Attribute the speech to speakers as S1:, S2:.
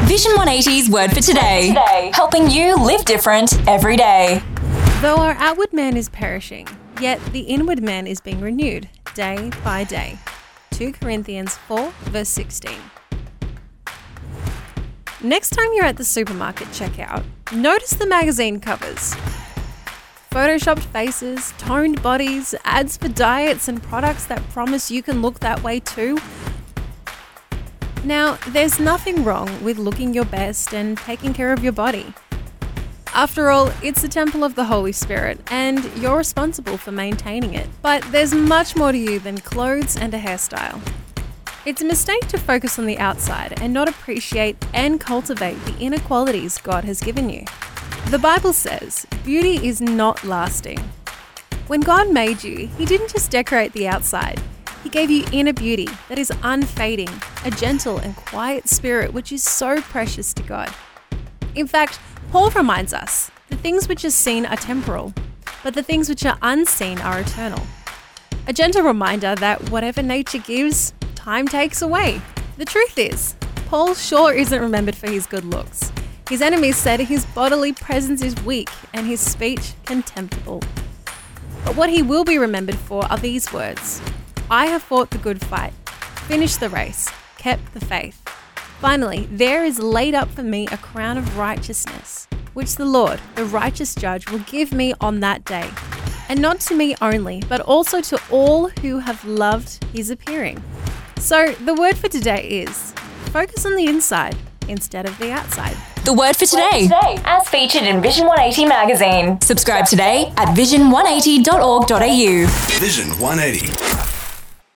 S1: Vision 180's Word for Today. Helping you live different every day.
S2: Though our outward man is perishing, yet the inward man is being renewed day by day. 2 Corinthians 4 verse 16. Next time you're at the supermarket checkout, notice the magazine covers. Photoshopped faces, toned bodies, ads for diets and products that promise you can look that way too. Now, there's nothing wrong with looking your best and taking care of your body. After all, it's the temple of the Holy Spirit, and you're responsible for maintaining it. But there's much more to you than clothes and a hairstyle. It's a mistake to focus on the outside and not appreciate and cultivate the inner qualities God has given you. The Bible says, beauty is not lasting. When God made you, He didn't just decorate the outside. He gave you inner beauty that is unfading, a gentle and quiet spirit which is so precious to God. In fact, Paul reminds us, the things which are seen are temporal, but the things which are unseen are eternal. A gentle reminder that whatever nature gives, time takes away. The truth is, Paul sure isn't remembered for his good looks. His enemies said his bodily presence is weak and his speech contemptible. But what he will be remembered for are these words: I have fought the good fight, finished the race, kept the faith. Finally, there is laid up for me a crown of righteousness, which the Lord, the righteous judge, will give me on that day. And not to me only, but also to all who have loved his appearing. So the word for today is, focus on the inside instead of the outside.
S1: The Word for Today, as featured in Vision 180 magazine. Subscribe today at vision180.org.au.
S3: Vision 180.